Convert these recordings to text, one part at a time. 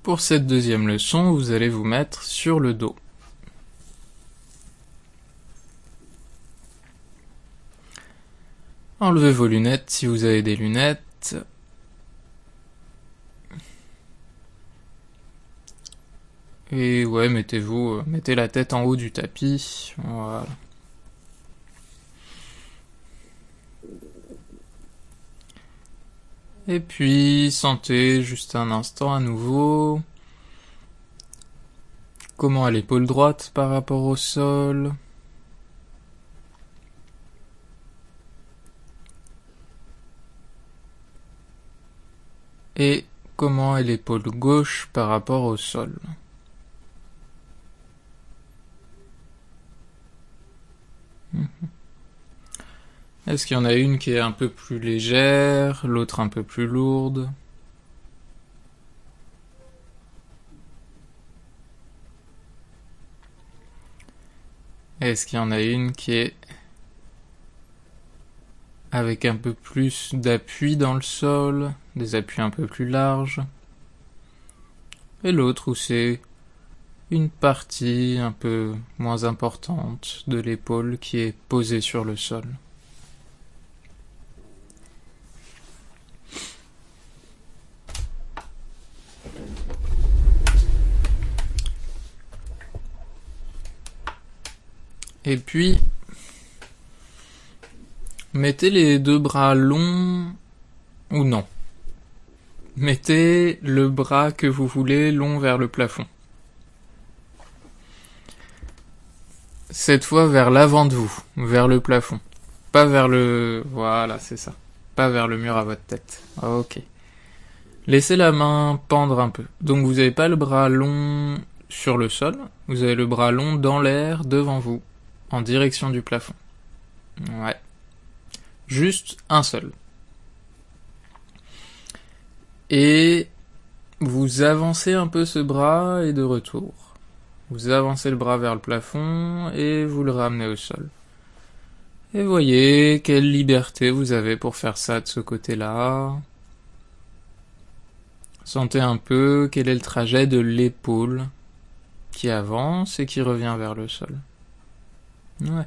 Pour cette deuxième leçon, vous allez vous mettre sur le dos. Enlevez vos lunettes si vous avez des lunettes. Et ouais, mettez la tête en haut du tapis. Voilà. Et puis, sentez juste un instant à nouveau. Comment est l'épaule droite par rapport au sol? Et comment est l'épaule gauche par rapport au sol? Est-ce qu'il y en a une qui est un peu plus légère, l'autre un peu plus lourde? Est-ce qu'il y en a une qui est avec un peu plus d'appui dans le sol, des appuis un peu plus larges? Et l'autre où c'est une partie un peu moins importante de l'épaule qui est posée sur le sol? Et puis, mettez les deux bras longs, ou non. Mettez le bras que vous voulez long vers le plafond. Cette fois vers l'avant de vous, vers le plafond. Pas vers le... Voilà, c'est ça. Pas vers le mur à votre tête. Ok. Laissez la main pendre un peu. Donc vous n'avez pas le bras long sur le sol, vous avez le bras long dans l'air devant vous, en direction du plafond. Ouais. Juste un seul. Et vous avancez un peu ce bras et de retour. Vous avancez le bras vers le plafond et vous le ramenez au sol. Et voyez quelle liberté vous avez pour faire ça de ce côté-là. Sentez un peu quel est le trajet de l'épaule qui avance et qui revient vers le sol. Ouais.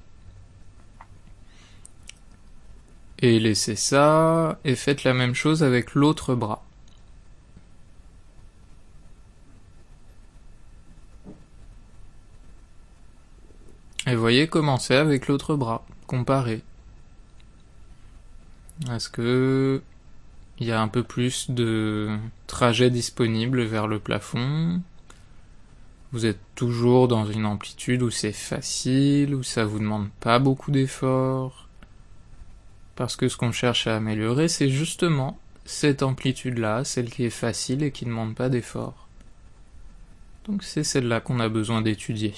Et laissez ça, et faites la même chose avec l'autre bras. Et voyez comment c'est avec l'autre bras, comparez. Est-ce que il y a un peu plus de trajet disponible vers le plafond? Vous êtes toujours dans une amplitude où c'est facile, où ça vous demande pas beaucoup d'efforts? Parce que ce qu'on cherche à améliorer, c'est justement cette amplitude-là, celle qui est facile et qui ne demande pas d'efforts. Donc c'est celle-là qu'on a besoin d'étudier.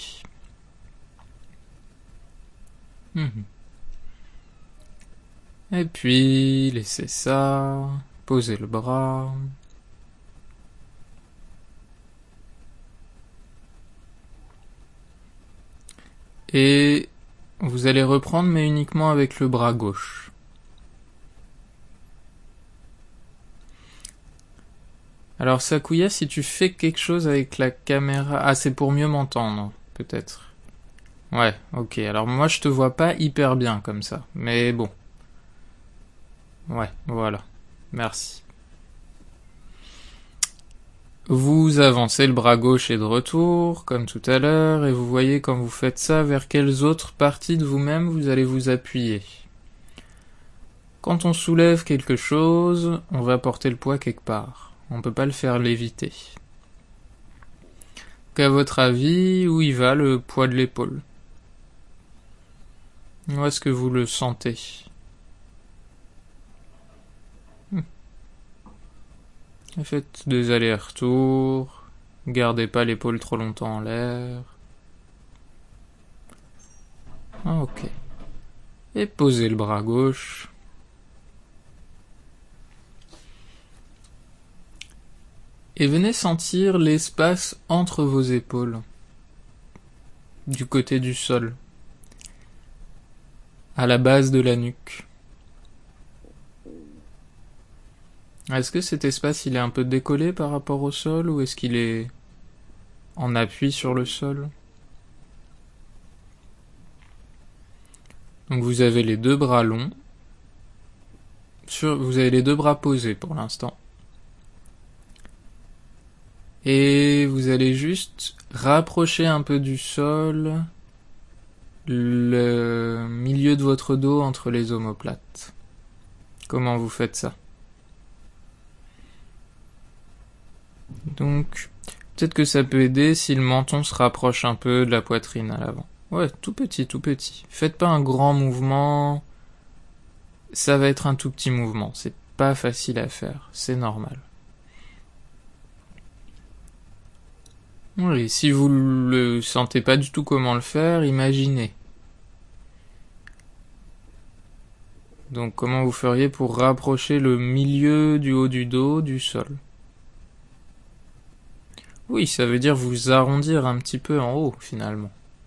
Et puis, laissez ça, posez le bras. Et vous allez reprendre, mais uniquement avec le bras gauche. Alors Sakuya, si tu fais quelque chose avec la caméra... Ah, c'est pour mieux m'entendre, peut-être. Ouais, ok. Alors moi, je te vois pas hyper bien comme ça. Mais bon. Ouais, voilà. Merci. Vous avancez le bras gauche et de retour, comme tout à l'heure, et vous voyez quand vous faites ça, vers quelles autres parties de vous-même vous allez vous appuyer. Quand on soulève quelque chose, on va porter le poids quelque part. On peut pas le faire léviter. Qu'à votre avis, où y va le poids de l'épaule? Où est-ce que vous le sentez? Faites des allers-retours. Gardez pas l'épaule trop longtemps en l'air. Ok. Et posez le bras gauche. Et venez sentir l'espace entre vos épaules, du côté du sol, à la base de la nuque. Est-ce que cet espace il est un peu décollé par rapport au sol ou est-ce qu'il est en appui sur le sol? Donc vous avez les deux bras longs. Vous avez les deux bras posés pour l'instant. Et vous allez juste rapprocher un peu du sol le milieu de votre dos entre les omoplates. Comment vous faites ça? Donc, peut-être que ça peut aider si le menton se rapproche un peu de la poitrine à l'avant. Ouais, tout petit, tout petit. Faites pas un grand mouvement. Ça va être un tout petit mouvement. C'est pas facile à faire. C'est normal. Oui, si vous le sentez pas du tout comment le faire, imaginez. Donc comment vous feriez pour rapprocher le milieu du haut du dos du sol? Oui, ça veut dire vous arrondir un petit peu en haut, finalement.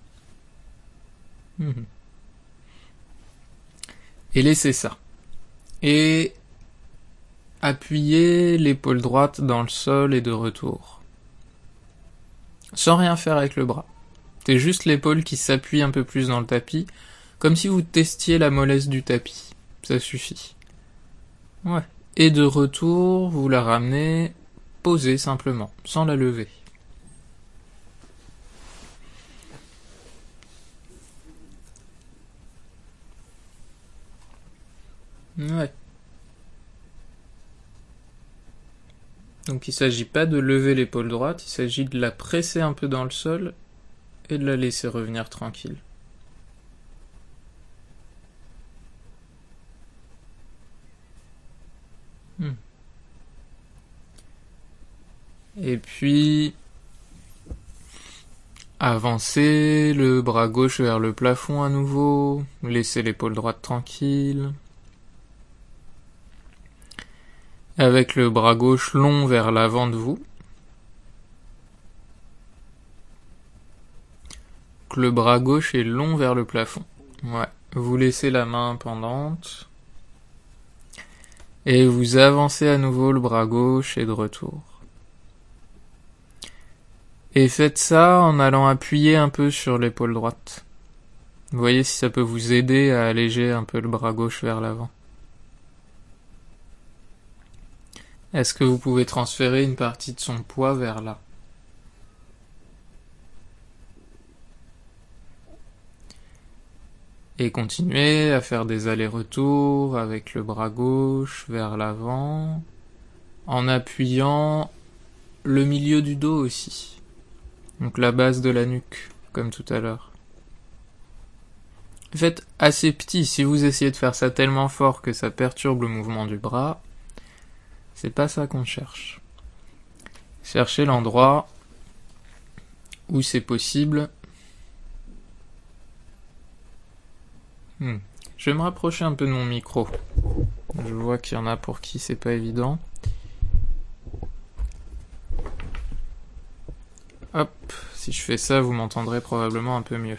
Et laissez ça. Et appuyez l'épaule droite dans le sol et de retour. Sans rien faire avec le bras. C'est juste l'épaule qui s'appuie un peu plus dans le tapis, comme si vous testiez la mollesse du tapis. Ça suffit. Ouais. Et de retour, vous la ramenez posée simplement, sans la lever. Ouais. Donc il ne s'agit pas de lever l'épaule droite, il s'agit de la presser un peu dans le sol et de la laisser revenir tranquille. Et puis, avancez le bras gauche vers le plafond à nouveau, laissez l'épaule droite tranquille. Avec le bras gauche long vers l'avant de vous. Le bras gauche est long vers le plafond. Ouais. Vous laissez la main pendante. Et vous avancez à nouveau le bras gauche et de retour. Et faites ça en allant appuyer un peu sur l'épaule droite. Vous voyez si ça peut vous aider à alléger un peu le bras gauche vers l'avant. Est-ce que vous pouvez transférer une partie de son poids vers là? Et continuez à faire des allers-retours avec le bras gauche vers l'avant, en appuyant le milieu du dos aussi. Donc la base de la nuque, comme tout à l'heure. Faites assez petit, si vous essayez de faire ça tellement fort que ça perturbe le mouvement du bras, c'est pas ça qu'on cherche. Cherchez l'endroit où c'est possible. Je vais me rapprocher un peu de mon micro. Je vois qu'il y en a pour qui c'est pas évident. Hop, si je fais ça, vous m'entendrez probablement un peu mieux.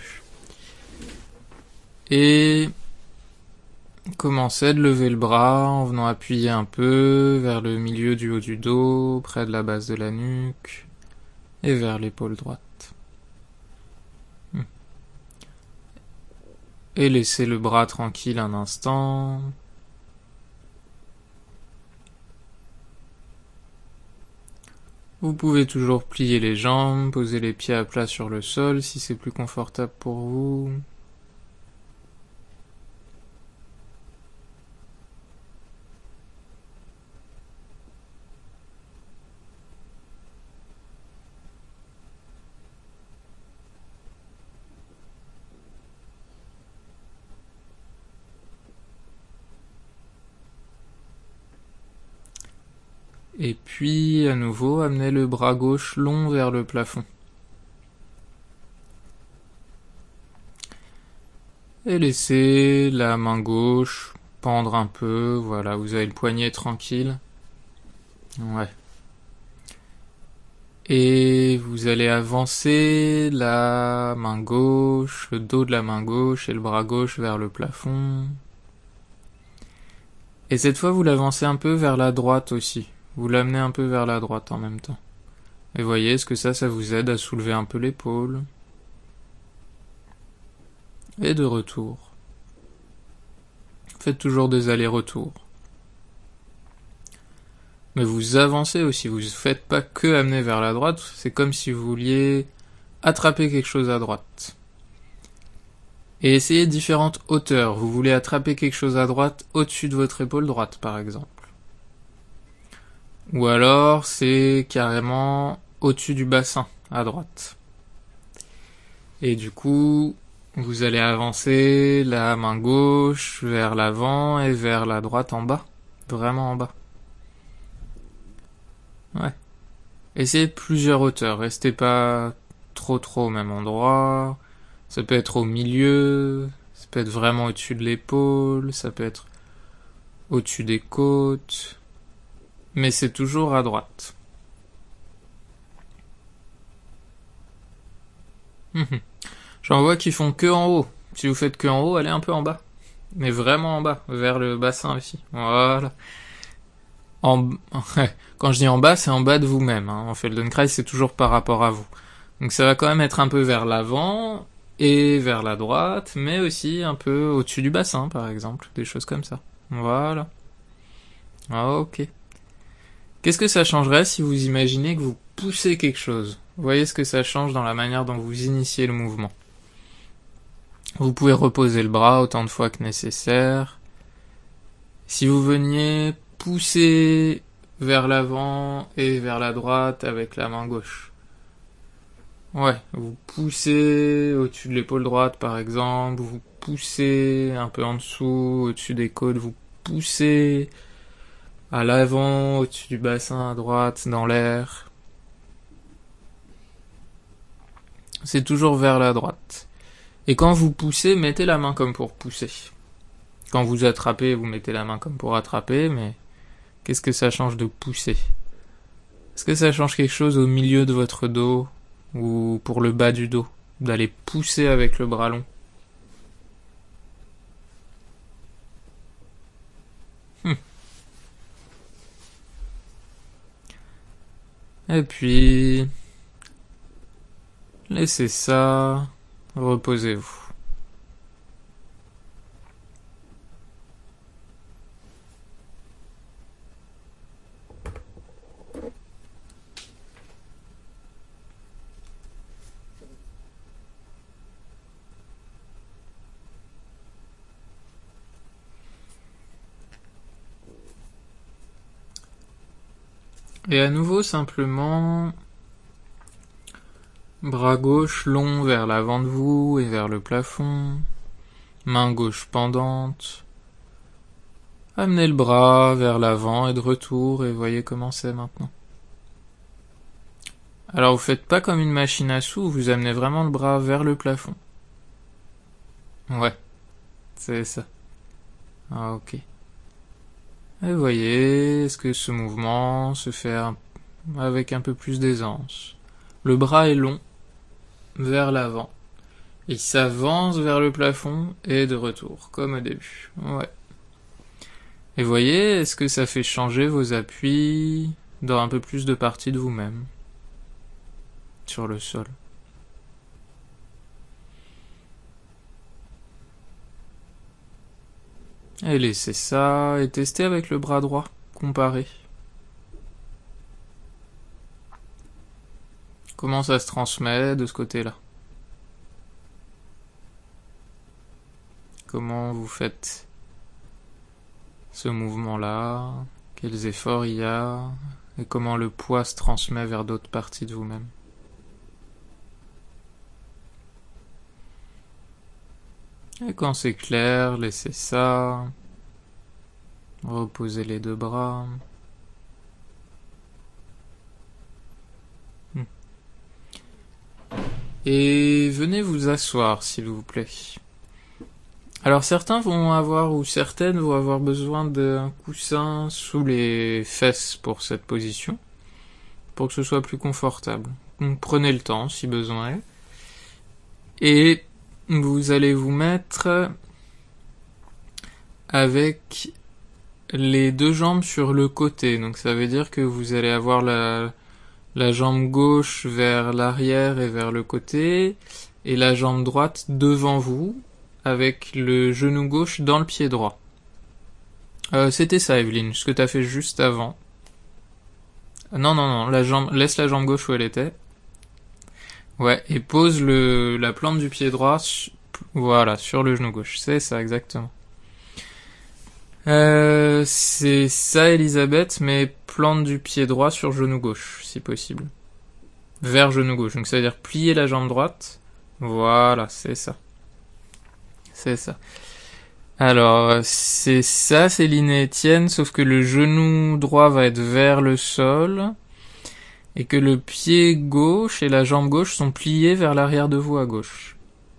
Et commencez de lever le bras en venant appuyer un peu vers le milieu du haut du dos, près de la base de la nuque, et vers l'épaule droite. Et laissez le bras tranquille un instant. Vous pouvez toujours plier les jambes, poser les pieds à plat sur le sol si c'est plus confortable pour vous. Et puis, à nouveau, amenez le bras gauche long vers le plafond. Et laissez la main gauche pendre un peu, voilà, vous avez le poignet tranquille. Ouais. Et vous allez avancer la main gauche, le dos de la main gauche et le bras gauche vers le plafond. Et cette fois, vous l'avancez un peu vers la droite aussi. Vous l'amenez un peu vers la droite en même temps. Et voyez, est-ce que ça vous aide à soulever un peu l'épaule? Et de retour. Faites toujours des allers-retours. Mais vous avancez aussi, vous ne faites pas que amener vers la droite, c'est comme si vous vouliez attraper quelque chose à droite. Et essayez différentes hauteurs. Vous voulez attraper quelque chose à droite au-dessus de votre épaule droite, par exemple. Ou alors, c'est carrément au-dessus du bassin, à droite. Et du coup, vous allez avancer la main gauche vers l'avant et vers la droite en bas. Vraiment en bas. Ouais. Essayez plusieurs hauteurs. Restez pas trop au même endroit. Ça peut être au milieu. Ça peut être vraiment au-dessus de l'épaule. Ça peut être au-dessus des côtes. Mais c'est toujours à droite. J'en vois qui font que en haut. Si vous faites que en haut, allez un peu en bas. Mais vraiment en bas, vers le bassin aussi. Voilà. Quand je dis en bas, c'est en bas de vous-même. En Feldenkrais, c'est toujours par rapport à vous. Donc ça va quand même être un peu vers l'avant et vers la droite, mais aussi un peu au-dessus du bassin, par exemple. Des choses comme ça. Voilà. Ok. Qu'est-ce que ça changerait si vous imaginez que vous poussez quelque chose? Vous voyez ce que ça change dans la manière dont vous initiez le mouvement. Vous pouvez reposer le bras autant de fois que nécessaire. Si vous veniez pousser vers l'avant et vers la droite avec la main gauche. Ouais, vous poussez au-dessus de l'épaule droite par exemple, vous poussez un peu en dessous, au-dessus des côtes, vous poussez à l'avant, au-dessus du bassin à droite, dans l'air. C'est toujours vers la droite. Et quand vous poussez, mettez la main comme pour pousser. Quand vous attrapez, vous mettez la main comme pour attraper, mais qu'est-ce que ça change de pousser? Est-ce que ça change quelque chose au milieu de votre dos ou pour le bas du dos, d'aller pousser avec le bras long? Et puis, laissez ça, reposez-vous. Et à nouveau, simplement, bras gauche long vers l'avant de vous et vers le plafond, main gauche pendante. Amenez le bras vers l'avant et de retour et voyez comment c'est maintenant. Alors vous faites pas comme une machine à sous, vous amenez vraiment le bras vers le plafond. Ouais, c'est ça. Ah, ok. Et voyez, est-ce que ce mouvement se fait avec un peu plus d'aisance? Le bras est long, vers l'avant. Il s'avance vers le plafond et de retour, comme au début. Ouais. Et voyez, est-ce que ça fait changer vos appuis dans un peu plus de partie de vous-même? Sur le sol. Et laissez ça et testez avec le bras droit. Comparez. Comment ça se transmet de ce côté-là? Comment vous faites ce mouvement-là? Quels efforts il y a? Et comment le poids se transmet vers d'autres parties de vous-même? Et quand c'est clair, laissez ça. Reposez les deux bras. Et venez vous asseoir, s'il vous plaît. Alors certains vont avoir, ou certaines vont avoir besoin d'un coussin sous les fesses pour cette position, pour que ce soit plus confortable. Donc prenez le temps, si besoin est. Et vous allez vous mettre avec les deux jambes sur le côté. Donc ça veut dire que vous allez avoir la jambe gauche vers l'arrière et vers le côté, et la jambe droite devant vous, avec le genou gauche dans le pied droit. C'était ça, Evelyne, ce que t'as fait juste avant. Non, laisse la jambe gauche où elle était. Ouais, et pose la plante du pied droit, voilà, sur le genou gauche. C'est ça, exactement. C'est ça, Elisabeth, mais plante du pied droit sur genou gauche, si possible. Vers genou gauche. Donc ça veut dire plier la jambe droite. Voilà, c'est ça. C'est ça. Alors, c'est ça, Céline et Étienne, sauf que le genou droit va être vers le sol, et que le pied gauche et la jambe gauche sont pliés vers l'arrière de vous à gauche.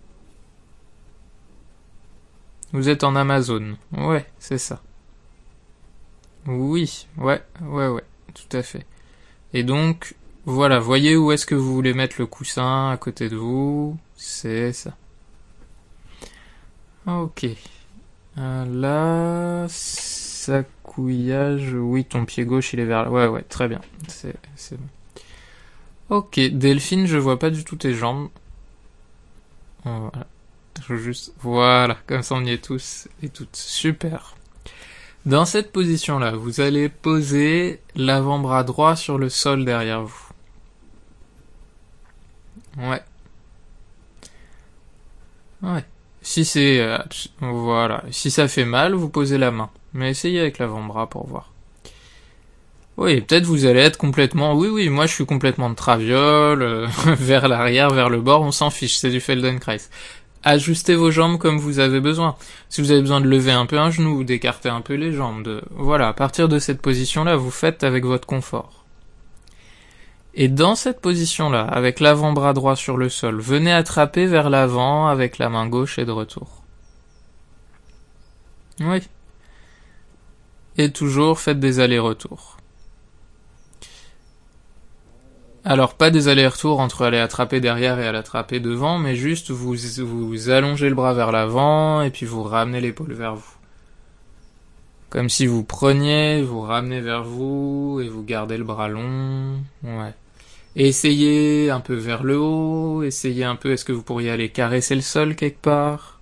Vous êtes en Amazone. Ouais, c'est ça. Oui, ouais, tout à fait. Et donc, voilà, voyez où est-ce que vous voulez mettre le coussin à côté de vous. C'est ça. Ok. Là, sacouillage, oui, ton pied gauche, il est vers là. Ouais, très bien. C'est bon. Ok, Delphine, je vois pas du tout tes jambes. Voilà. Voilà, comme ça on y est tous et toutes. Super. Dans cette position-là, vous allez poser l'avant-bras droit sur le sol derrière vous. Ouais. Si c'est... voilà. Si ça fait mal, vous posez la main. Mais essayez avec l'avant-bras pour voir. Oui, peut-être vous allez être complètement... Oui, moi je suis complètement de traviole, vers l'arrière, vers le bord, on s'en fiche, c'est du Feldenkrais. Ajustez vos jambes comme vous avez besoin. Si vous avez besoin de lever un peu un genou, d'écarter un peu les jambes, voilà, à partir de cette position-là, vous faites avec votre confort. Et dans cette position-là, avec l'avant-bras droit sur le sol, venez attraper vers l'avant avec la main gauche et de retour. Oui. Et toujours faites des allers-retours. Alors, pas des allers-retours entre aller attraper derrière et aller attraper devant, mais juste vous allongez le bras vers l'avant et puis vous ramenez l'épaule vers vous. Comme si vous preniez, vous ramenez vers vous et vous gardez le bras long. Ouais. Et essayez un peu vers le haut, essayez un peu, est-ce que vous pourriez aller caresser le sol quelque part?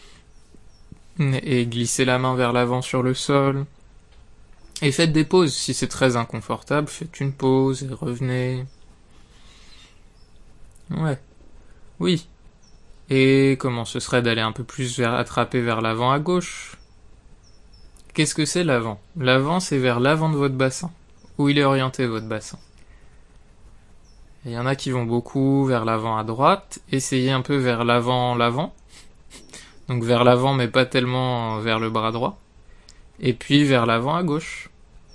Et glisser la main vers l'avant sur le sol. Et faites des pauses, si c'est très inconfortable, faites une pause et revenez. Ouais. Oui. Et comment ce serait d'aller un peu plus attraper vers l'avant à gauche? Qu'est-ce que c'est l'avant? L'avant, c'est vers l'avant de votre bassin. Où il est orienté, votre bassin. Il y en a qui vont beaucoup vers l'avant à droite. Essayez un peu vers l'avant. Donc vers l'avant, mais pas tellement vers le bras droit. Et puis vers l'avant à gauche.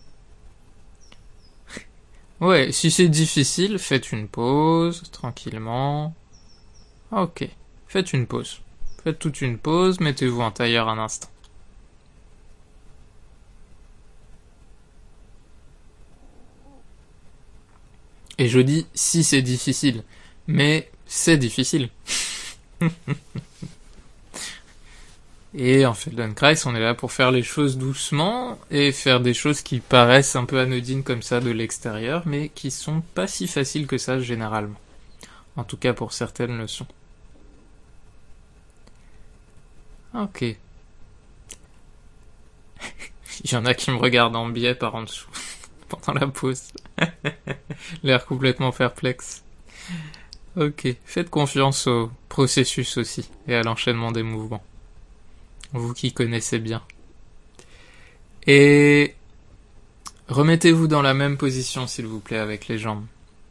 Ouais, si c'est difficile, faites une pause, tranquillement. Ok, faites une pause. Faites toute une pause, mettez-vous en tailleur un instant. Et je dis si c'est difficile, mais c'est difficile. Et en Feldenkrais, on est là pour faire les choses doucement et faire des choses qui paraissent un peu anodines comme ça de l'extérieur, mais qui sont pas si faciles que ça généralement. En tout cas pour certaines leçons. Ok. Il y en a qui me regardent en biais par en dessous pendant la pause. L'air complètement perplexe. Ok, faites confiance au processus aussi et à l'enchaînement des mouvements. Vous qui connaissez bien. Et remettez-vous dans la même position s'il vous plaît avec les jambes.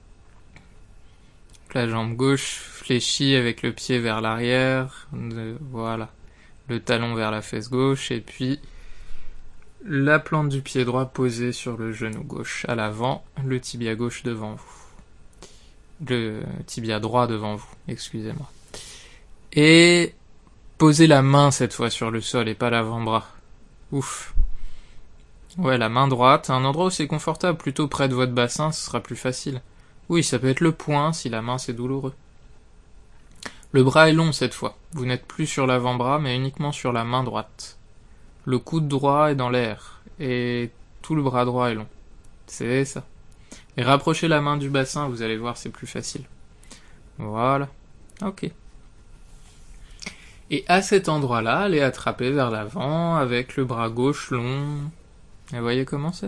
La jambe gauche fléchie avec le pied vers l'arrière, voilà, le talon vers la fesse gauche et puis la plante du pied droit posée sur le genou gauche à l'avant, le tibia gauche devant vous. Le tibia droit devant vous, excusez-moi. Et posez la main cette fois sur le sol et pas l'avant-bras. Ouf. Ouais, la main droite, un endroit où c'est confortable, plutôt près de votre bassin, ce sera plus facile. Oui, ça peut être le poing si la main c'est douloureux. Le bras est long cette fois. Vous n'êtes plus sur l'avant-bras, mais uniquement sur la main droite. Le coude droit est dans l'air, et tout le bras droit est long. C'est ça. Et rapprochez la main du bassin, vous allez voir, c'est plus facile. Voilà. Ok. Et à cet endroit-là, allez attraper vers l'avant avec le bras gauche long. Et voyez comment c'est.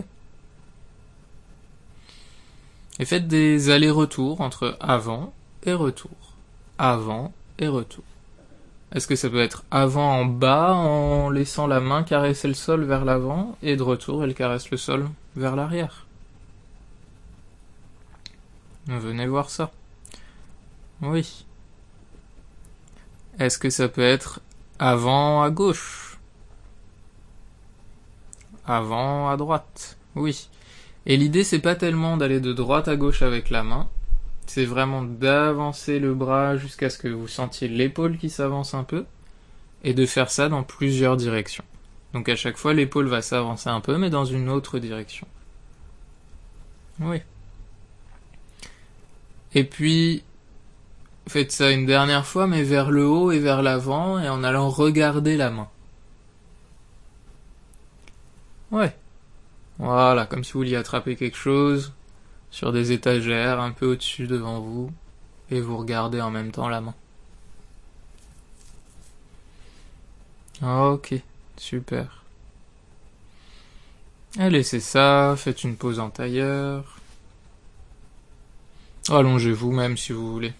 Et faites des allers-retours entre avant et retour. Avant et retour. Est-ce que ça peut être avant en bas en laissant la main caresser le sol vers l'avant et de retour elle caresse le sol vers l'arrière? Venez voir ça. Oui. Est-ce que ça peut être avant à gauche? Avant à droite? Oui. Et l'idée c'est pas tellement d'aller de droite à gauche avec la main, c'est vraiment d'avancer le bras jusqu'à ce que vous sentiez l'épaule qui s'avance un peu, et de faire ça dans plusieurs directions. Donc à chaque fois l'épaule va s'avancer un peu, mais dans une autre direction. Oui. Et puis, faites ça une dernière fois, mais vers le haut et vers l'avant, et en allant regarder la main. Ouais. Voilà, comme si vous vouliez attraper quelque chose sur des étagères un peu au-dessus devant vous, et vous regardez en même temps la main. Ok, super. Et laissez ça, faites une pause en tailleur. Allongez-vous même si vous voulez.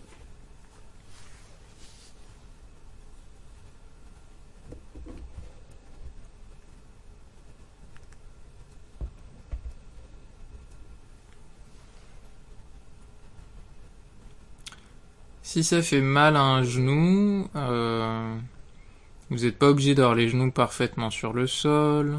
Si ça fait mal à un genou, vous n'êtes pas obligé d'avoir les genoux parfaitement sur le sol.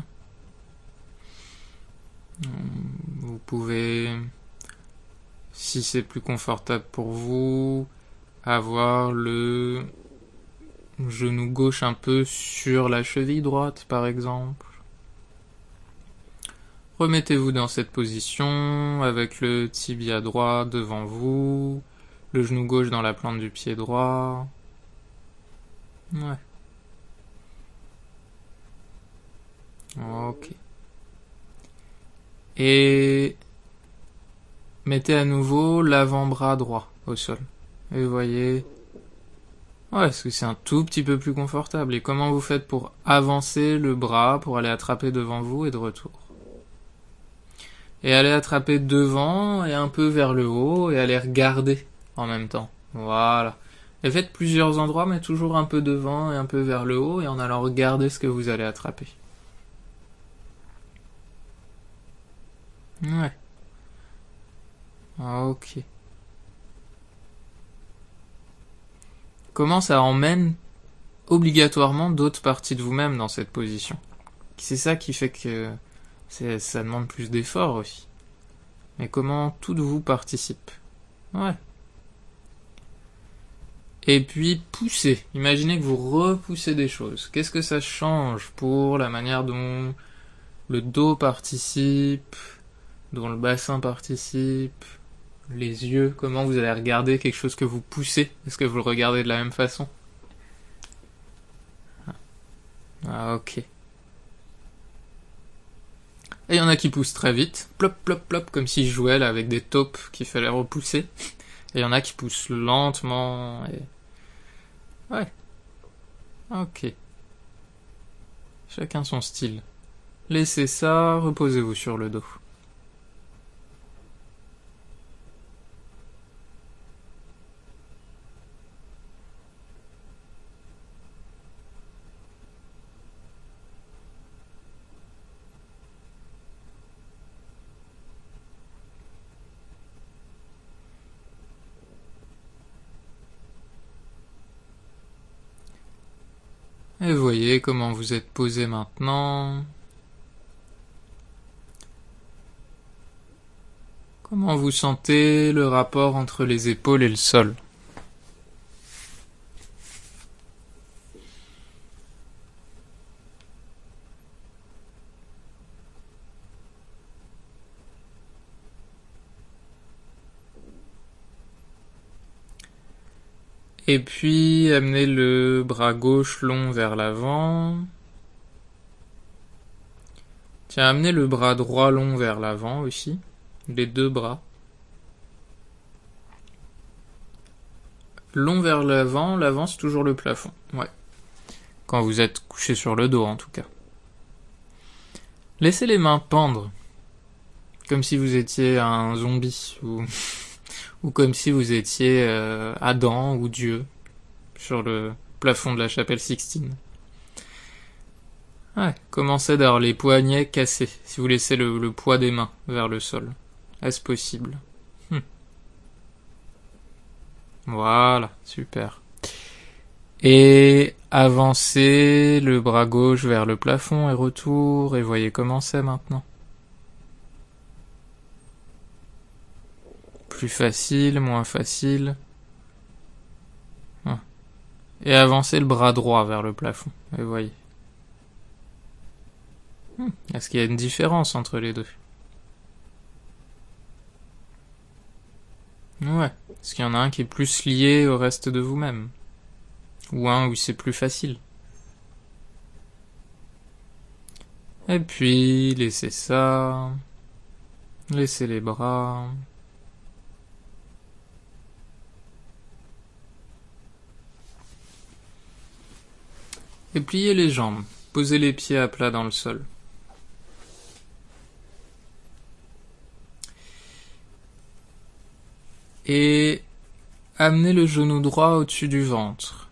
Vous pouvez, si c'est plus confortable pour vous, avoir le genou gauche un peu sur la cheville droite, par exemple. Remettez-vous dans cette position avec le tibia droit devant vous, le genou gauche dans la plante du pied droit. Ouais. Ok. Et mettez à nouveau l'avant-bras droit au sol. Et vous voyez... Ouais, parce que c'est un tout petit peu plus confortable. Et comment vous faites pour avancer le bras, pour aller attraper devant vous et de retour? Et aller attraper devant et un peu vers le haut et aller regarder en même temps. Voilà. Et faites plusieurs endroits, mais toujours un peu devant et un peu vers le haut et en allant regarder ce que vous allez attraper. Ouais. Ok. Comment ça emmène obligatoirement d'autres parties de vous-même dans cette position? C'est ça qui fait que ça demande plus d'efforts aussi. Mais comment tout de vous participe? Ouais. Et puis poussez. Imaginez que vous repoussez des choses. Qu'est-ce que ça change pour la manière dont le dos participe, dont le bassin participe, les yeux, comment vous allez regarder quelque chose que vous poussez? Est-ce que vous le regardez de la même façon? Ah, ok. Et il y en a qui poussent très vite, plop plop plop, comme s'ils jouaient là avec des taupes qu'il fallait repousser. Et il y en a qui poussent lentement et... Ouais. Ok. Chacun son style. Laissez ça, reposez-vous sur le dos. Et voyez comment vous êtes posé maintenant. Comment vous sentez le rapport entre les épaules et le sol? Et puis, amenez le bras gauche long vers l'avant. Tiens, amenez le bras droit long vers l'avant aussi. Les deux bras. Long vers l'avant, l'avant c'est toujours le plafond. Ouais. Quand vous êtes couché sur le dos en tout cas. Laissez les mains pendre. Comme si vous étiez un zombie. Ou comme si vous étiez Adam ou Dieu. Sur le plafond de la chapelle Sixtine. Ouais, commencez d'avoir les poignets cassés, si vous laissez le poids des mains vers le sol. Est-ce possible? Voilà, super. Et avancez le bras gauche vers le plafond et retour, et voyez comment c'est maintenant. Plus facile, moins facile. Et avancez le bras droit vers le plafond, et voyez. Est-ce qu'il y a une différence entre les deux? Ouais. Est-ce qu'il y en a un qui est plus lié au reste de vous-même? Ou un où c'est plus facile? Et puis, laissez ça. Laissez les bras. Et pliez les jambes. Posez les pieds à plat dans le sol. Et amenez le genou droit au-dessus du ventre.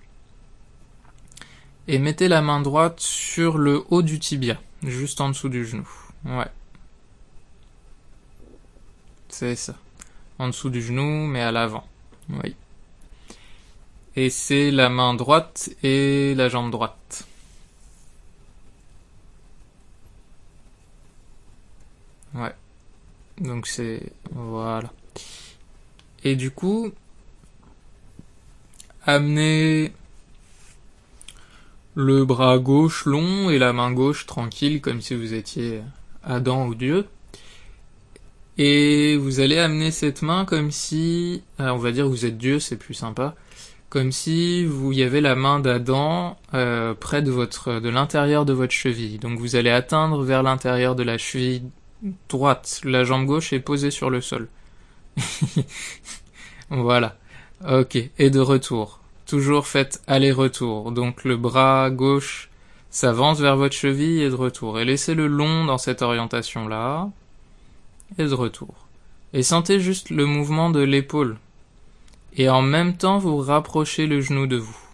Et mettez la main droite sur le haut du tibia, juste en dessous du genou. Ouais. C'est ça. En dessous du genou, mais à l'avant. Oui. Et c'est la main droite et la jambe droite. Ouais. Donc c'est... Voilà. Et du coup, amenez le bras gauche long et la main gauche tranquille, comme si vous étiez Adam ou Dieu. Et vous allez amener cette main comme si... on va dire que vous êtes Dieu, c'est plus sympa. Comme si vous y avait la main d'Adam près de l'intérieur de votre cheville. Donc vous allez atteindre vers l'intérieur de la cheville droite. La jambe gauche est posée sur le sol. Voilà. Ok. Et de retour. Toujours faites aller-retour. Donc le bras gauche s'avance vers votre cheville et de retour. Et laissez-le long dans cette orientation-là. Et de retour. Et sentez juste le mouvement de l'épaule. Et en même temps, vous rapprochez le genou de vous.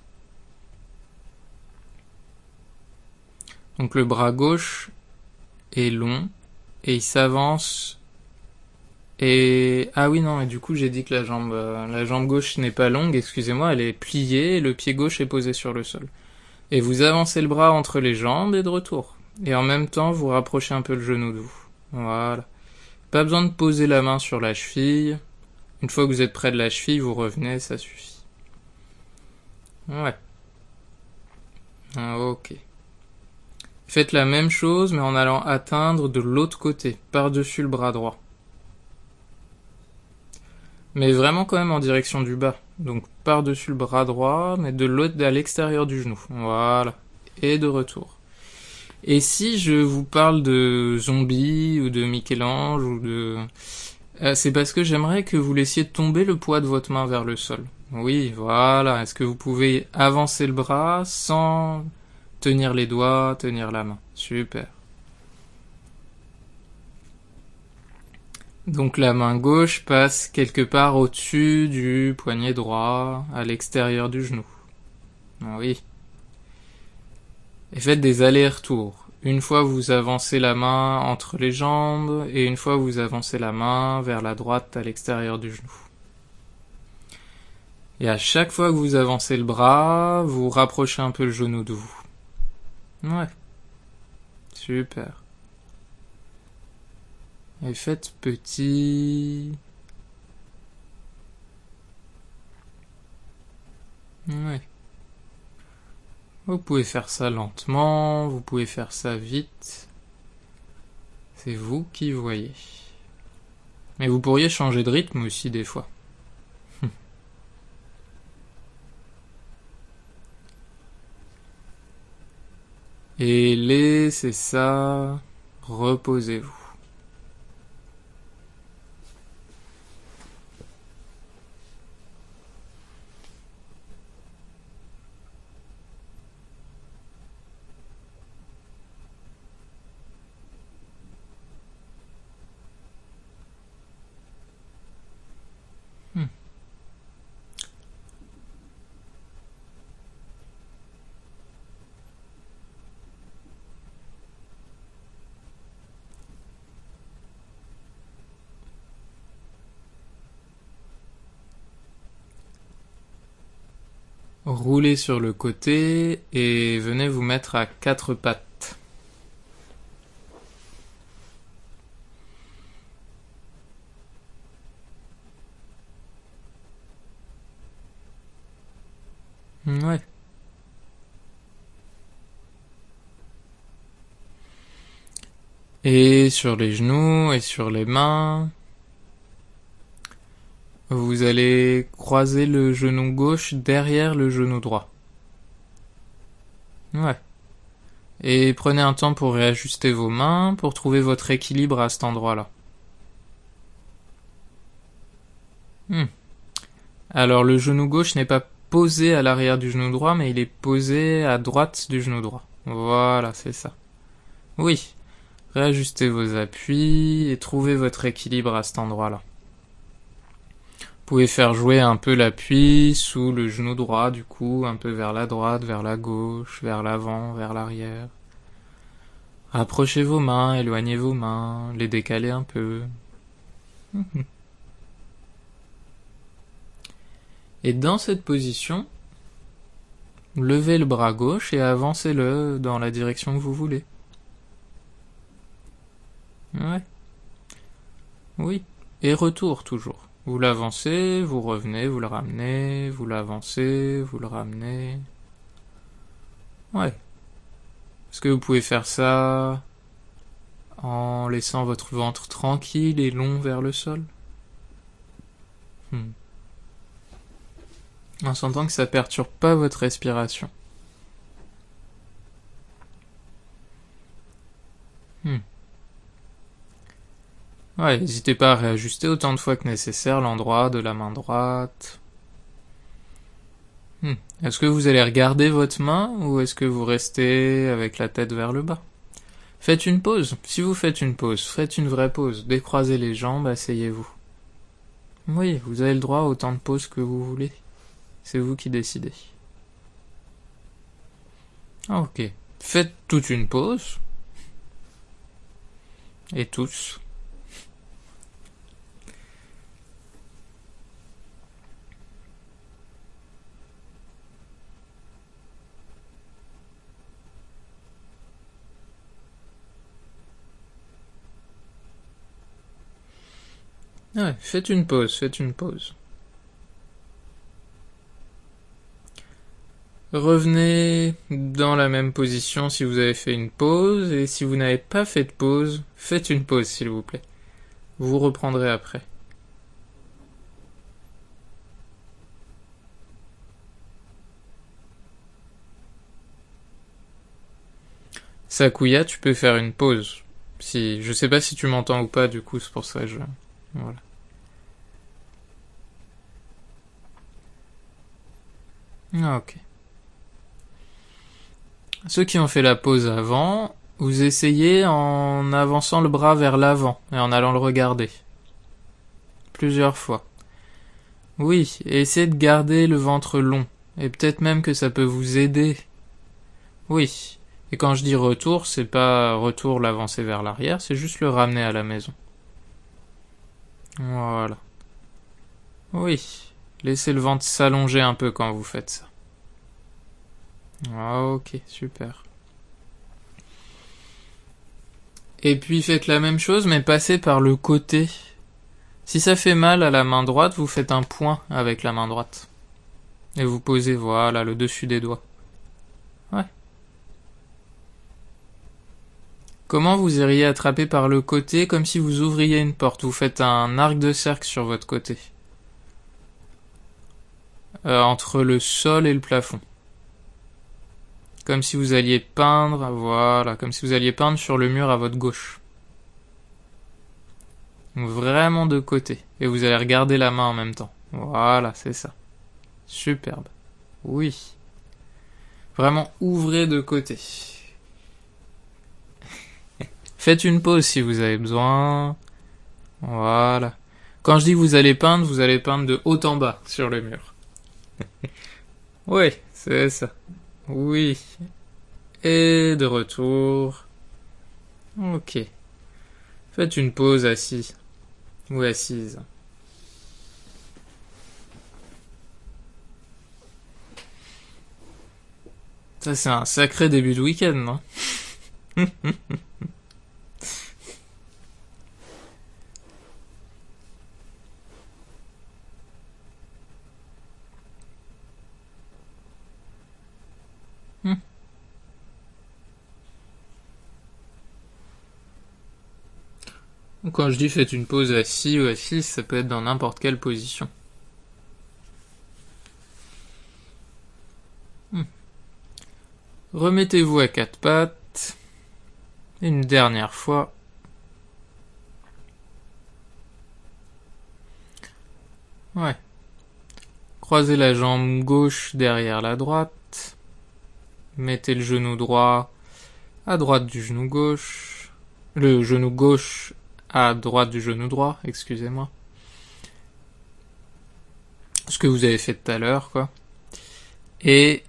Donc le bras gauche est long et il s'avance. Et ah oui non, et du coup j'ai dit que la jambe gauche n'est pas longue, excusez-moi, elle est pliée et le pied gauche est posé sur le sol. Et vous avancez le bras entre les jambes et de retour. Et en même temps, vous rapprochez un peu le genou de vous. Voilà. Pas besoin de poser la main sur la cheville. Une fois que vous êtes près de la cheville, vous revenez, ça suffit. Ouais. Ok. Faites la même chose, mais en allant atteindre de l'autre côté, par-dessus le bras droit. Mais vraiment quand même en direction du bas. Donc par-dessus le bras droit, mais de l'autre à l'extérieur du genou. Voilà. Et de retour. Et si je vous parle de zombies, ou de Michel-Ange, ou de... c'est parce que j'aimerais que vous laissiez tomber le poids de votre main vers le sol. Oui, voilà. Est-ce que vous pouvez avancer le bras sans tenir les doigts, tenir la main? Super. Donc la main gauche passe quelque part au-dessus du poignet droit, à l'extérieur du genou. Oui. Et faites des allers-retours. Une fois vous avancez la main entre les jambes, et une fois vous avancez la main vers la droite à l'extérieur du genou. Et à chaque fois que vous avancez le bras, vous rapprochez un peu le genou de vous. Ouais. Super. Et faites petit. Ouais. Vous pouvez faire ça lentement, vous pouvez faire ça vite. C'est vous qui voyez. Mais vous pourriez changer de rythme aussi des fois. Et laissez ça reposez-vous. Roulez sur le côté et venez vous mettre à quatre pattes. Ouais. Et sur les genoux et sur les mains. Vous allez croiser le genou gauche derrière le genou droit. Ouais. Et prenez un temps pour réajuster vos mains, pour trouver votre équilibre à cet endroit-là. Alors le genou gauche n'est pas posé à l'arrière du genou droit, mais il est posé à droite du genou droit. Voilà, c'est ça. Oui. Réajustez vos appuis et trouvez votre équilibre à cet endroit-là. Vous pouvez faire jouer un peu l'appui sous le genou droit, du coup, un peu vers la droite, vers la gauche, vers l'avant, vers l'arrière. Rapprochez vos mains, éloignez vos mains, les décalez un peu. Et dans cette position, levez le bras gauche et avancez-le dans la direction que vous voulez. Ouais. Oui. Et retour toujours. Vous l'avancez, vous revenez, vous le ramenez, vous l'avancez, vous le ramenez. Ouais. Est-ce que vous pouvez faire ça en laissant votre ventre tranquille et long vers le sol? En sentant que ça perturbe pas votre respiration. Ouais, n'hésitez pas à réajuster autant de fois que nécessaire l'endroit de la main droite. Est-ce que vous allez regarder votre main ou est-ce que vous restez avec la tête vers le bas? Faites une pause. Si vous faites une pause, faites une vraie pause. Décroisez les jambes, asseyez-vous. Oui, vous avez le droit à autant de pauses que vous voulez. C'est vous qui décidez. Ok. Faites toute une pause. Et tous. Ouais, faites une pause, faites une pause. Revenez dans la même position si vous avez fait une pause, et si vous n'avez pas fait de pause, faites une pause s'il vous plaît. Vous reprendrez après. Sakuya, tu peux faire une pause. Si, je sais pas si tu m'entends ou pas, du coup, c'est pour ça que je... Voilà. Ah, ok. Ceux qui ont fait la pause avant, vous essayez en avançant le bras vers l'avant et en allant le regarder. Plusieurs fois. Oui, et essayez de garder le ventre long. Et peut-être même que ça peut vous aider. Oui. Et quand je dis retour, c'est pas retour l'avancer vers l'arrière, c'est juste le ramener à la maison. Voilà. Oui. Laissez le ventre s'allonger un peu quand vous faites ça. Ah, ok, super. Et puis faites la même chose, mais passez par le côté. Si ça fait mal à la main droite, vous faites un point avec la main droite. Et vous posez, voilà, le dessus des doigts. Ouais. Comment vous iriez attraper par le côté comme si vous ouvriez une porte? Vous faites un arc de cercle sur votre côté. Entre le sol et le plafond. Comme si vous alliez peindre, voilà, comme si vous alliez peindre sur le mur à votre gauche. Donc vraiment de côté. Et vous allez regarder la main en même temps. Voilà, c'est ça. Superbe. Oui. Vraiment ouvrez de côté. Faites une pause si vous avez besoin. Voilà. Quand je dis vous allez peindre de haut en bas sur le mur. Oui, c'est ça. Oui. Et de retour. Ok. Faites une pause assis. Ou assise. Ça, c'est un sacré début de week-end, non? Quand je dis faites une pause assis ou assise, ça peut être dans n'importe quelle position. Remettez-vous à quatre pattes. Une dernière fois. Ouais. Croisez la jambe gauche derrière la droite. Mettez le genou droit à droite du genou gauche. Le genou gauche à droite du genou droit, excusez-moi. Ce que vous avez fait tout à l'heure, quoi. Et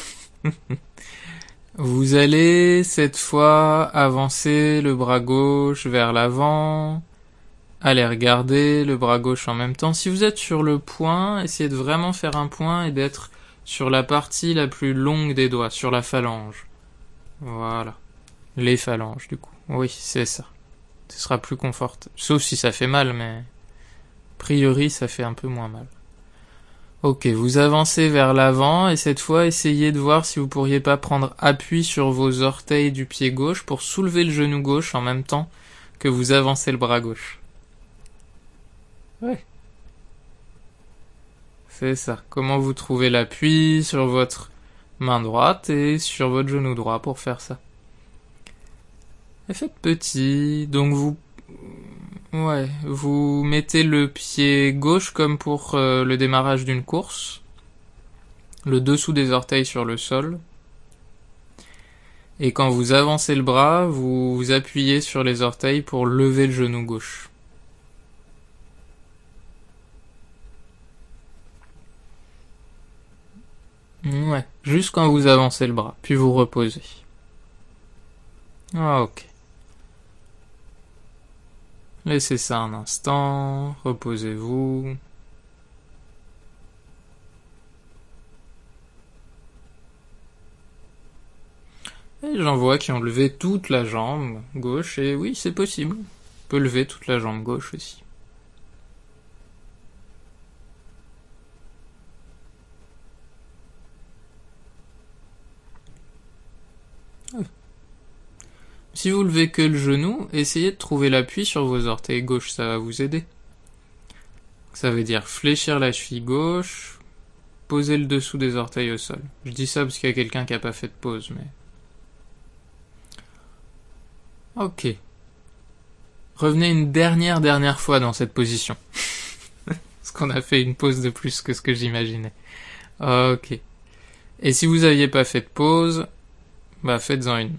vous allez cette fois avancer le bras gauche vers l'avant. Allez regarder le bras gauche en même temps. Si vous êtes sur le point, essayez de vraiment faire un point et d'être sur la partie la plus longue des doigts, sur la phalange. Voilà. Les phalanges, du coup. Oui, c'est ça. Ce sera plus confortable. Sauf si ça fait mal, mais a priori, ça fait un peu moins mal. Ok, vous avancez vers l'avant et cette fois, essayez de voir si vous pourriez pas prendre appui sur vos orteils du pied gauche pour soulever le genou gauche en même temps que vous avancez le bras gauche. Ouais. C'est ça. Comment vous trouvez l'appui sur votre main droite et sur votre genou droit pour faire ça. Et faites petit. Donc vous mettez le pied gauche comme pour le démarrage d'une course. Le dessous des orteils sur le sol. Et quand vous avancez le bras, vous appuyez sur les orteils pour lever le genou gauche. Ouais, juste quand vous avancez le bras, puis vous reposez. Ah, ok. Laissez ça un instant, reposez-vous. Et j'en vois qui ont levé toute la jambe gauche, et oui, c'est possible. On peut lever toute la jambe gauche aussi. Si vous levez que le genou, essayez de trouver l'appui sur vos orteils gauches, ça va vous aider. Ça veut dire fléchir la cheville gauche, poser le dessous des orteils au sol. Je dis ça parce qu'il y a quelqu'un qui a pas fait de pause, mais... Ok. Revenez une dernière fois dans cette position. Parce qu'on a fait une pause de plus que ce que j'imaginais. Ok. Et si vous aviez pas fait de pause, bah faites-en une.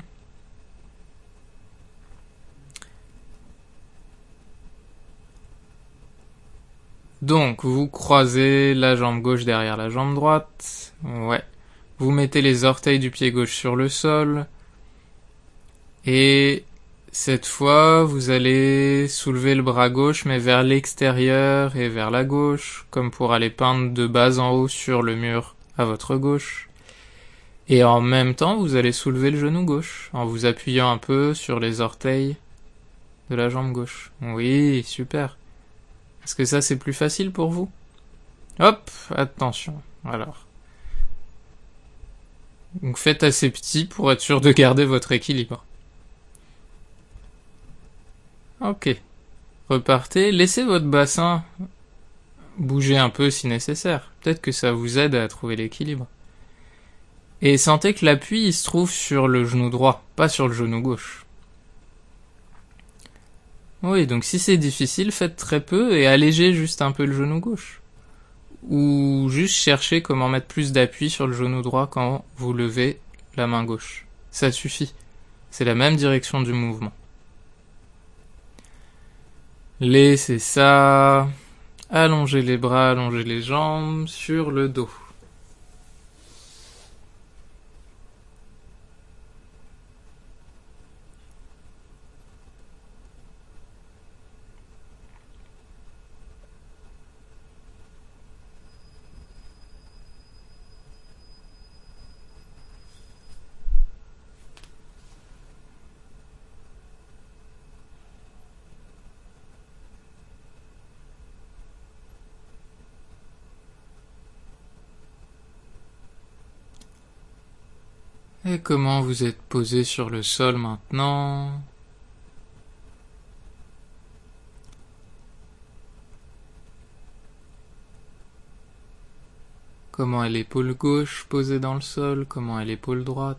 Donc, vous croisez la jambe gauche derrière la jambe droite. Ouais. Vous mettez les orteils du pied gauche sur le sol. Et cette fois, vous allez soulever le bras gauche, mais vers l'extérieur et vers la gauche, comme pour aller peindre de bas en haut sur le mur à votre gauche. Et en même temps, vous allez soulever le genou gauche, en vous appuyant un peu sur les orteils de la jambe gauche. Oui, super. Est-ce que ça, c'est plus facile pour vous? Hop, attention. Alors. Donc faites assez petit pour être sûr de garder votre équilibre. Ok. Repartez. Laissez votre bassin bouger un peu si nécessaire. Peut-être que ça vous aide à trouver l'équilibre. Et sentez que l'appui, il se trouve sur le genou droit, pas sur le genou gauche. Oui, donc si c'est difficile, faites très peu et allégez juste un peu le genou gauche. Ou juste cherchez comment mettre plus d'appui sur le genou droit quand vous levez la main gauche. Ça suffit. C'est la même direction du mouvement. Laissez ça. Allongez les bras, allongez les jambes sur le dos. Et comment vous êtes posé sur le sol maintenant? Comment est l'épaule gauche posée dans le sol? Comment est l'épaule droite?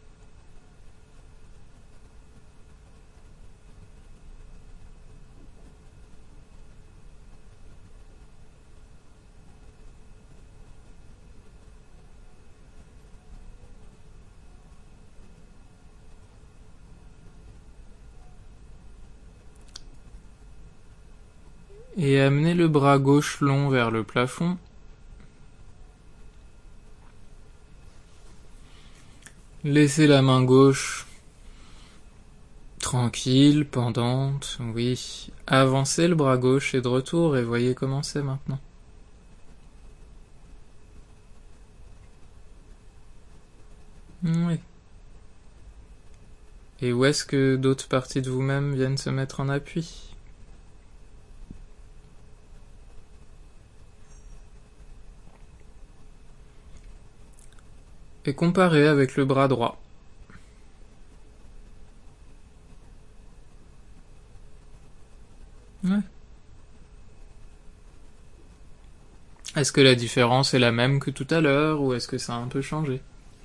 Et amenez le bras gauche long vers le plafond. Laissez la main gauche tranquille, pendante, oui. Avancez le bras gauche et de retour et voyez comment c'est maintenant. Oui. Et où est-ce que d'autres parties de vous-même viennent se mettre en appui? Et comparez avec le bras droit. Ouais. Est-ce que la différence est la même que tout à l'heure ou est-ce que ça a un peu changé?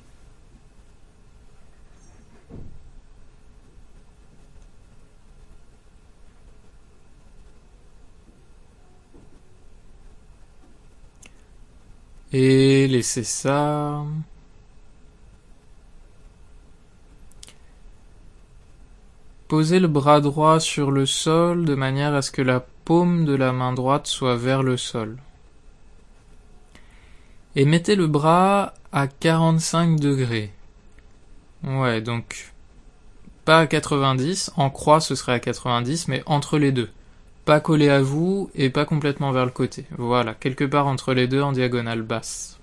Et laissez ça. Posez le bras droit sur le sol de manière à ce que la paume de la main droite soit vers le sol. Et mettez le bras à 45 degrés. Ouais, donc pas à 90, en croix ce serait à 90, mais entre les deux. Pas collé à vous et pas complètement vers le côté. Voilà, quelque part entre les deux en diagonale basse.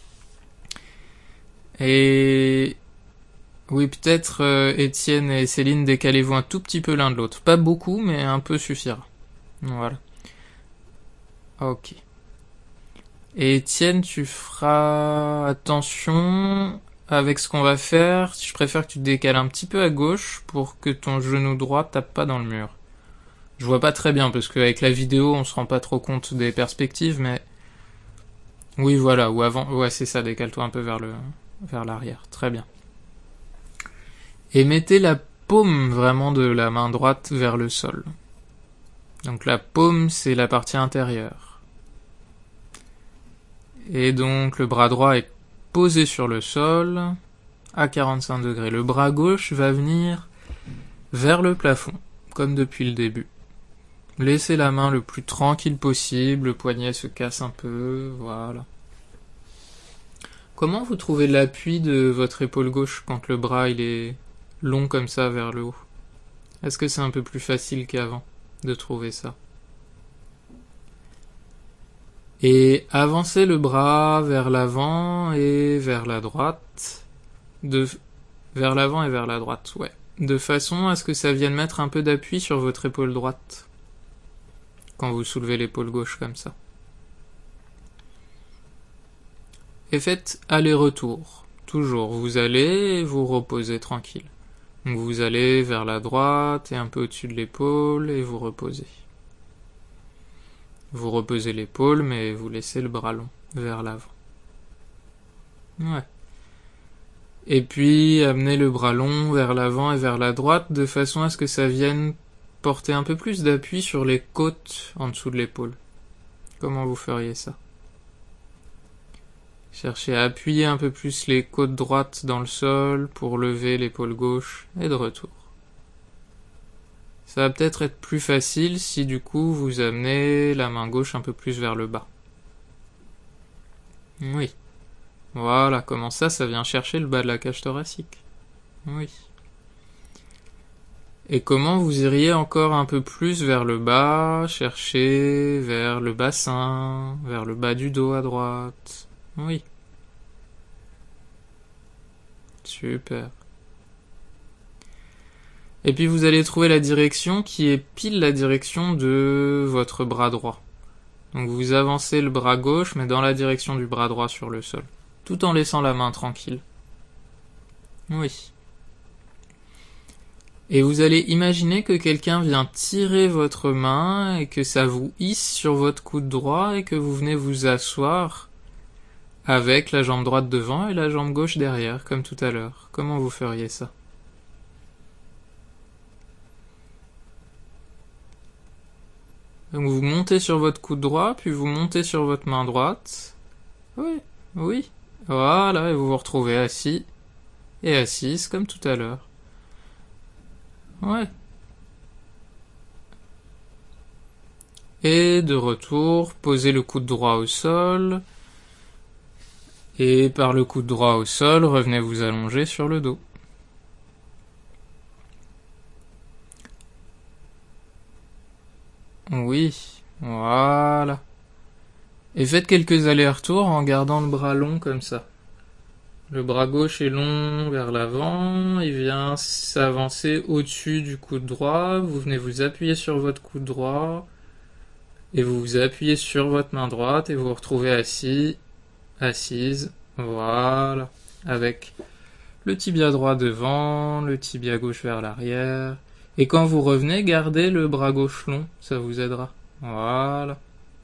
Et oui, peut-être Étienne et Céline, décalez-vous un tout petit peu l'un de l'autre. Pas beaucoup, mais un peu suffira. Voilà. Ok. Et Étienne, tu feras attention avec ce qu'on va faire. Je préfère que tu te décales un petit peu à gauche pour que ton genou droit tape pas dans le mur. Je vois pas très bien parce qu'avec la vidéo on se rend pas trop compte des perspectives, mais oui voilà, ou avant, ouais c'est ça, décale-toi un peu vers l'arrière, très bien. Et mettez la paume vraiment de la main droite vers le sol. Donc la paume c'est la partie intérieure. Et donc le bras droit est posé sur le sol à 45 degrés. Le bras gauche va venir vers le plafond, comme depuis le début. Laissez la main le plus tranquille possible, le poignet se casse un peu, voilà. Comment vous trouvez l'appui de votre épaule gauche quand le bras il est long comme ça vers le haut? Est-ce que c'est un peu plus facile qu'avant de trouver ça? Et avancez le bras vers l'avant et vers la droite. Vers l'avant et vers la droite, ouais. De façon à ce que ça vienne mettre un peu d'appui sur votre épaule droite. Quand vous soulevez l'épaule gauche comme ça. Et faites aller-retour. Toujours, vous allez et vous reposez tranquille. Donc vous allez vers la droite et un peu au-dessus de l'épaule et vous reposez. Vous reposez l'épaule mais vous laissez le bras long vers l'avant. Ouais. Et puis amenez le bras long vers l'avant et vers la droite de façon à ce que ça vienne porter un peu plus d'appui sur les côtes en dessous de l'épaule. Comment vous feriez ça? Cherchez à appuyer un peu plus les côtes droites dans le sol pour lever l'épaule gauche et de retour. Ça va peut-être être plus facile si du coup vous amenez la main gauche un peu plus vers le bas. Oui. Voilà, comment ça vient chercher le bas de la cage thoracique. Oui. Et comment vous iriez encore un peu plus vers le bas, chercher vers le bassin, vers le bas du dos à droite. Oui. Super. Et puis vous allez trouver la direction qui est pile la direction de votre bras droit. Donc vous avancez le bras gauche, mais dans la direction du bras droit sur le sol, tout en laissant la main tranquille. Oui. Et vous allez imaginer que quelqu'un vient tirer votre main et que ça vous hisse sur votre coude droit et que vous venez vous asseoir avec la jambe droite devant et la jambe gauche derrière, comme tout à l'heure. Comment vous feriez ça? Donc vous montez sur votre coude droit, puis vous montez sur votre main droite. Oui, oui. Voilà, et vous vous retrouvez assis et assise comme tout à l'heure. Ouais. Et de retour, posez le coude droit au sol. Et par le coude droit au sol, revenez vous allonger sur le dos. Oui, voilà. Et faites quelques allers-retours en gardant le bras long comme ça. Le bras gauche est long vers l'avant, il vient s'avancer au-dessus du coude droit, vous venez vous appuyer sur votre coude droit, et vous vous appuyez sur votre main droite, et vous vous retrouvez assis, assise, voilà, avec le tibia droit devant, le tibia gauche vers l'arrière, et quand vous revenez, gardez le bras gauche long, ça vous aidera, voilà.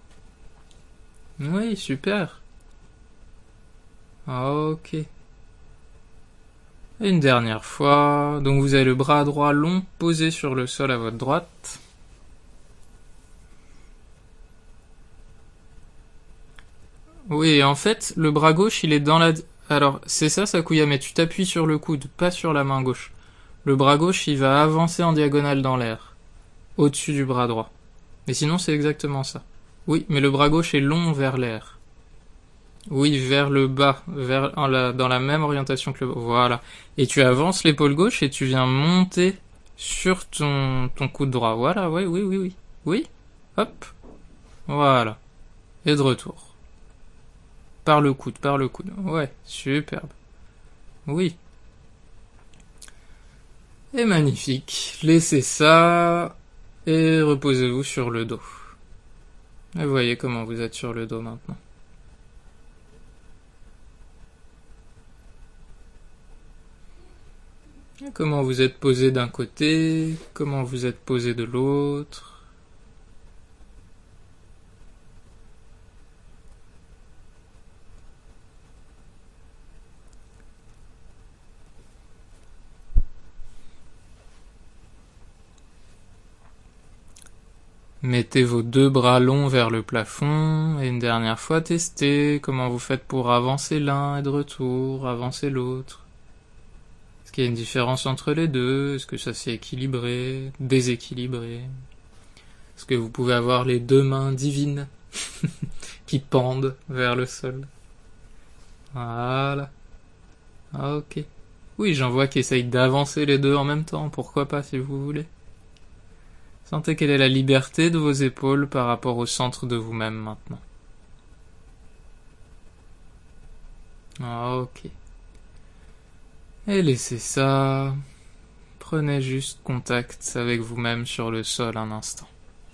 Oui, super. Ok. Et une dernière fois, donc vous avez le bras droit long posé sur le sol à votre droite. Oui, en fait, le bras gauche, il est dans la... Alors, c'est ça, Sakuya, mais tu t'appuies sur le coude, pas sur la main gauche. Le bras gauche, il va avancer en diagonale dans l'air, au-dessus du bras droit. Mais sinon, c'est exactement ça. Oui, mais le bras gauche est long vers l'air. Oui, vers le bas, dans la même orientation que le bas. Voilà. Et tu avances l'épaule gauche et tu viens monter sur ton coude droit. Voilà, oui, oui, oui, oui. Oui, hop. Voilà. Et de retour. Par le coude, par le coude. Ouais, superbe. Oui. Et magnifique. Laissez ça et reposez-vous sur le dos. Et voyez comment vous êtes sur le dos maintenant. Comment vous êtes posé d'un côté, comment vous êtes posé de l'autre. Mettez vos deux bras longs vers le plafond et une dernière fois testez comment vous faites pour avancer l'un et de retour, avancer l'autre. Est-ce qu'il y a une différence entre les deux? Est-ce que ça s'est équilibré, déséquilibré? Est-ce que vous pouvez avoir les deux mains divines qui pendent vers le sol? Voilà. Ah, ok. Oui, j'en vois qui essayent d'avancer les deux en même temps, pourquoi pas si vous voulez. Sentez quelle est la liberté de vos épaules par rapport au centre de vous-même maintenant. Ah, ok. Et laissez ça. Prenez juste contact avec vous-même sur le sol un instant.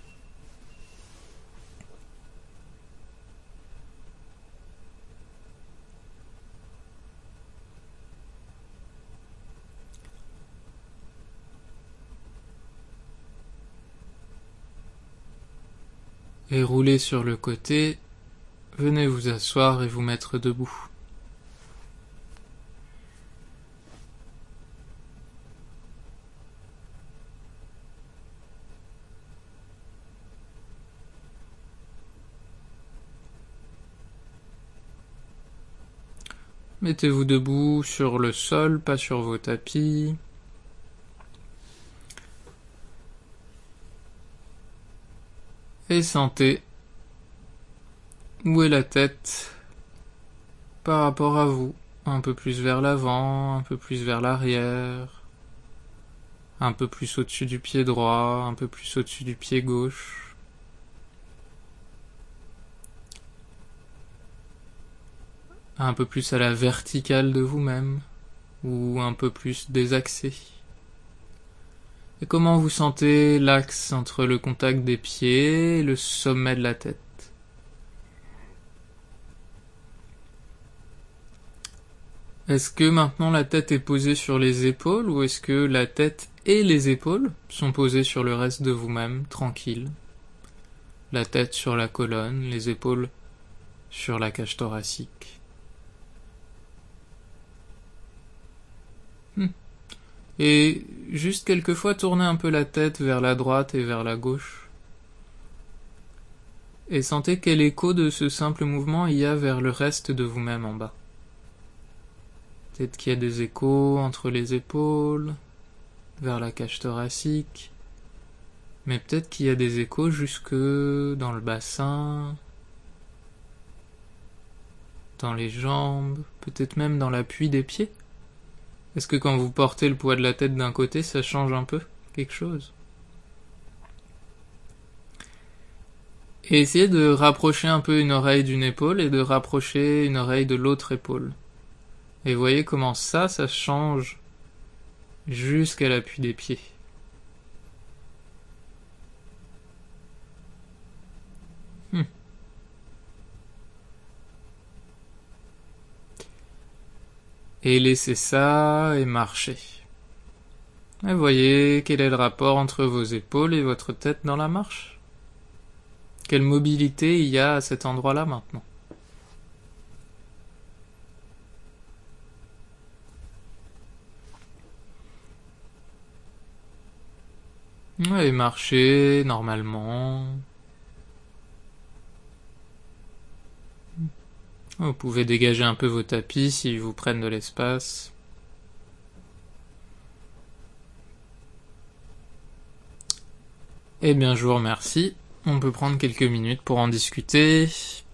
Et roulez sur le côté, venez vous asseoir et vous mettre debout. Mettez-vous debout sur le sol, pas sur vos tapis. Et sentez où est la tête par rapport à vous. Un peu plus vers l'avant, un peu plus vers l'arrière, un peu plus au-dessus du pied droit, un peu plus au-dessus du pied gauche. Un peu plus à la verticale de vous-même, ou un peu plus désaxé. Et comment vous sentez l'axe entre le contact des pieds et le sommet de la tête? Est-ce que maintenant la tête est posée sur les épaules ou est-ce que la tête et les épaules sont posées sur le reste de vous-même, tranquille? La tête sur la colonne, les épaules sur la cage thoracique. Et juste quelquefois tournez un peu la tête vers la droite et vers la gauche. Et sentez quel écho de ce simple mouvement il y a vers le reste de vous-même en bas. Peut-être qu'il y a des échos entre les épaules, vers la cage thoracique, mais peut-être qu'il y a des échos jusque dans le bassin, dans les jambes, peut-être même dans l'appui des pieds. Est-ce que quand vous portez le poids de la tête d'un côté, ça change un peu quelque chose? Et essayez de rapprocher un peu une oreille d'une épaule et de rapprocher une oreille de l'autre épaule. Et voyez comment ça change jusqu'à l'appui des pieds. Et laissez ça et marchez. Et voyez quel est le rapport entre vos épaules et votre tête dans la marche. Quelle mobilité il y a à cet endroit-là maintenant. Et marchez normalement. Vous pouvez dégager un peu vos tapis s'ils vous prennent de l'espace. Eh bien, je vous remercie. On peut prendre quelques minutes pour en discuter.